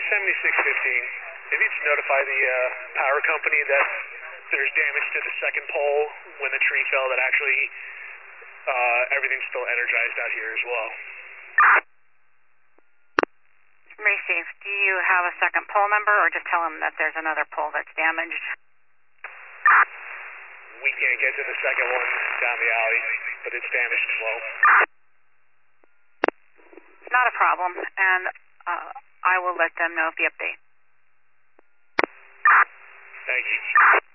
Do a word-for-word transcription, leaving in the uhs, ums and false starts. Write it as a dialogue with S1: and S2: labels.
S1: seventy-six fifteen. If you just notify the uh, power company that there's damage to the second pole when the tree fell, that actually uh, everything's still energized out here as well.
S2: Macy, do you have a second pole number, or just tell them that there's another pole that's damaged?
S1: We can't get to the second one down the alley, but it's damaged as well.
S2: Not a problem, and uh, I will let them know of the update.
S1: Thank you.